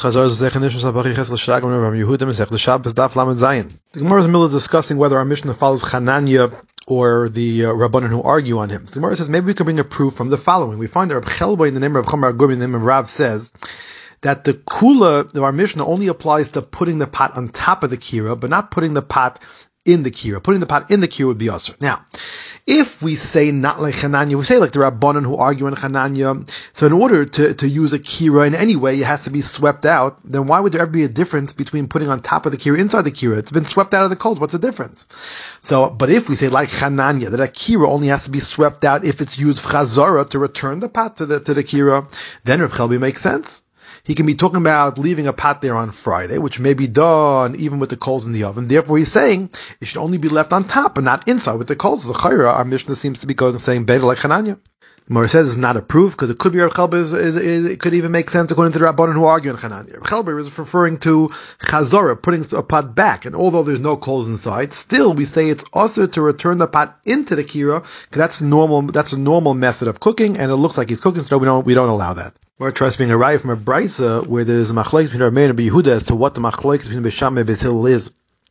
The Gemara is in the middle of discussing whether our Mishnah follows Hananya or the Rabbanan who argue on him. The Gemara says maybe we can bring a proof from the following. We find that Reb Chelba in the name of Chamar Gurbi in the name of Rav says that the kula of our Mishnah only applies to putting the pot on top of the kira, but not putting the pot in the kira. Putting the pot in the kira would be usher. Now, if we say not like Hananya, we say like the Rabbanan who argue in Hananya, so in order to use a kira in any way, it has to be swept out, then why would there ever be a difference between putting on top of the kira, inside the kira? It's been swept out of the coals. What's the difference? So, but if we say like Hananya, that a kira only has to be swept out if it's used chazara to return the pot to the kira, then Reb Chelbi makes sense. He can be talking about leaving a pot there on Friday, which may be done even with the coals in the oven. Therefore, he's saying it should only be left on top and not inside with the coals. The Chayra, our Mishnah seems to be going saying better like Hananya. Gemara says it's not a proof because it could be Reb Chelba. It could even make sense according to the Rabbanan who argue in Hananya. Reb Chelba is referring to chazara, putting a pot back, and although there's no coals inside, still we say it's also to return the pot into the kira because that's normal. That's a normal method of cooking, and it looks like he's cooking, so we don't allow that. We're trying to bring a raya from a brisa where there's a machlokes between Rameir and Yehuda as to what the machlokes between Beis Shammai and Beis Hillel is.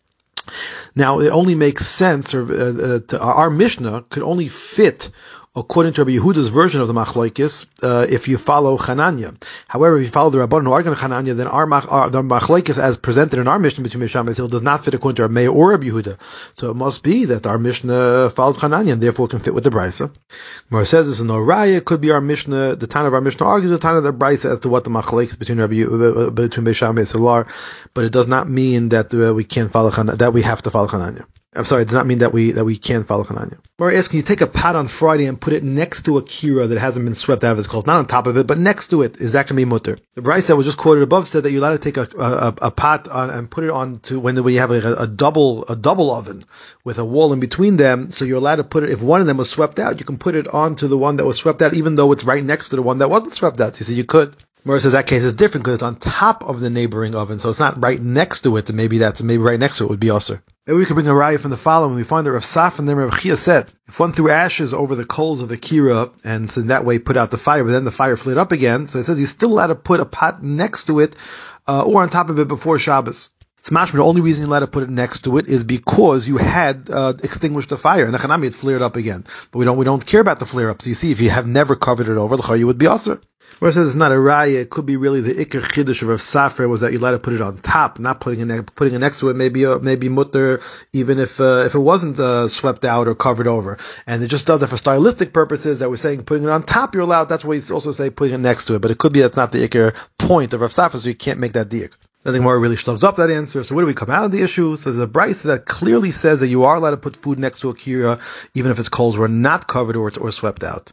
Now, it only makes sense, our Mishnah could only fit according to Rabbi Yehuda's version of the machlokes, if you follow Hananya. However, if you follow the Rabbanan who argue in Hananya, then the machlokes as presented in our Mishnah between Beis Shammai and Beis Hillel does not fit according to Rabbi Meir or Rabbi Yehuda. So it must be that our Mishnah follows Hananya and therefore can fit with the brisa. Gemara says this is no raya. It could be our Mishnah. The Tana of our Mishnah argues the Tana of the brisa as to what the machlokes between Beis Shammai and Beis Hillel are, but it does not mean that we can't follow that we have to follow Hananya. I'm sorry, it does not mean that we can follow Hananya. We're asking you take a pot on Friday and put it next to a kira that hasn't been swept out of its coals, not on top of it, but next to it. Is that going to be mutter? The brisa that was just quoted above said that you're allowed to take a pot on and put it on to when you have a double oven with a wall in between them. So you're allowed to put it, if one of them was swept out, you can put it onto the one that was swept out, even though it's right next to the one that wasn't swept out. So you said you could. Whereas says that case is different because it's on top of the neighboring oven, so it's not right next to it. And maybe right next to it would be usher. Maybe we could bring a raya from the following. We find that Rav Saf and then Rav Chia said, if one threw ashes over the coals of the kira and so in that way put out the fire, but then the fire flared up again, so it says you're still allowed to put a pot next to it or on top of it before Shabbos. It's mashma. The only reason you're allowed to put it next to it is because you had extinguished the fire, and the it flared up again. But we don't care about the flare up. So you see, if you have never covered it over, the chayu would be usher. Where it says it's not a raya, it could be really the ikar chiddush of Rav Safra was that you're allowed to put it on top, not putting it next to it. Maybe mutter even if it wasn't swept out or covered over, and it just does it for stylistic purposes. That we're saying putting it on top you're allowed. That's why you also say putting it next to it. But it could be that's not the ikar point of Rav Safra, so you can't make that diak. I think Gemara really shloves up that answer. So where do we come out of the issue? So there's a brisa that clearly says that you are allowed to put food next to a kira, even if its coals were not covered or swept out.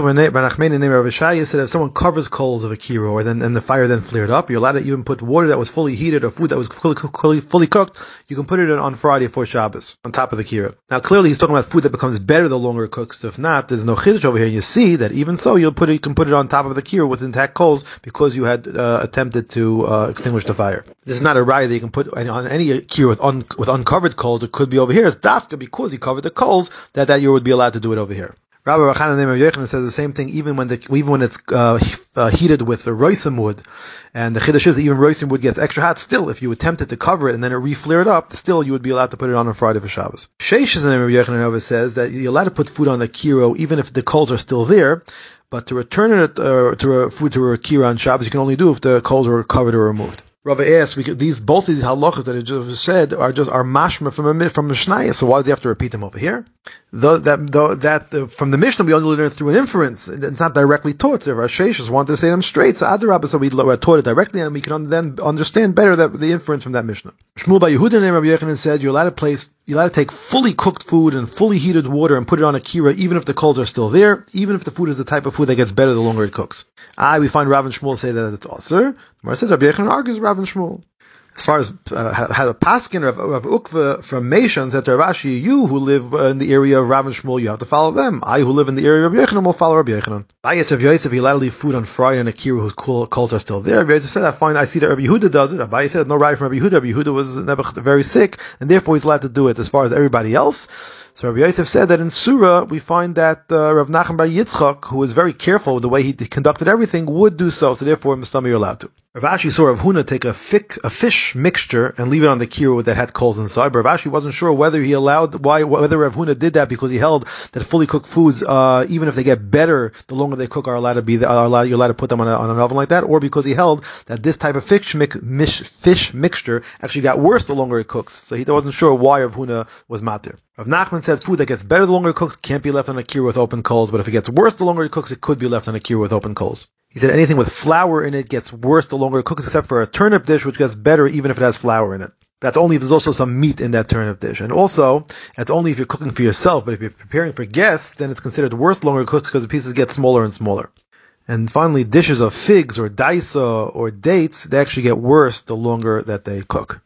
Said if someone covers coals of a kira and the fire then flared up, you're allowed to even put water that was fully heated or food that was fully cooked. You can put it on Friday for Shabbos on top of the kira. Now clearly he's talking about food that becomes better the longer it cooks. So if not, there's no chiddush over here. And you see that even so, you can put it on top of the kira with intact coals because you had attempted to extinguish the fire. This is not a raya that you can put on any kira with uncovered coals. It could be over here. It's dafka because he covered the coals that you would be allowed to do it over here. Rabbi Rachana name of Yochanan says the same thing even when it's heated with the roisim wood, and the chiddush is that even roisim wood gets extra hot. Still, if you attempted to cover it and then it re-flared up, still you would be allowed to put it on Friday for Shabbos. Sheish is the name of Yochanan says that you're allowed to put food on the kiro even if the coals are still there, but to return it to a kira on Shabbos you can only do if the coals were covered or removed. Rava asks, both these halachas that I just said are mashma from Mishnah. So why does he have to repeat them over here? From the Mishnah we only learn it through an inference. It's not directly taught. So Rav Sheshes wanted to say them straight. So Adarabba, so we taught it directly, and we can then understand better the inference from that Mishnah. Shmuel by Yehuda and Rabbi Yochanan said you're allowed to take fully cooked food and fully heated water and put it on a kira, even if the coals are still there, even if the food is the type of food that gets better the longer it cooks. We find Rav and Shmuel say that it's also. Gemara says Rabbi Yochanan argues Rav and Shmuel. As far as how a paskin of Ukva from Meshan said to Rav Ashi, you who live in the area of Rav and Shmuel, you have to follow them. I who live in the area of Rabbi Yochanan will follow Rabbi Yochanan. Bayis of Yosef, he allowed to leave food on Friday and a kira whose coals are still there. Rabbi Yosef said, I see that Rabbi Yehuda does it. Abaye said, no right from Rabbi Yehuda. Rabbi Yehuda was very sick, and therefore he's allowed to do it. As far as everybody else, so Rabbi Yosef said that in Surah we find that Rav Nachman bar Yitzchak, who was very careful with the way he conducted everything, would do so. So therefore, Mustami, you're allowed to. Rav Ashi saw Rav Huna take a fish mixture and leave it on the kira that had coals inside. But Rav Ashi wasn't sure whether whether Rav Huna did that because he held that fully cooked foods, even if they get better, the longer they cook, you're allowed to put them on an oven like that, or because he held that this type of fish mixture actually got worse the longer it cooks. So he wasn't sure why Rav Huna was matir. Rav Nachman said food that gets better the longer it cooks can't be left on a kira with open coals, but if it gets worse the longer it cooks, it could be left on a kira with open coals. He said anything with flour in it gets worse the longer it cooks, except for a turnip dish, which gets better even if it has flour in it. That's only if there's also some meat in that turnip dish. And also, that's only if you're cooking for yourself, but if you're preparing for guests, then it's considered worse the longer it cooks because the pieces get smaller and smaller. And finally, dishes of figs or daisa or dates, they actually get worse the longer that they cook.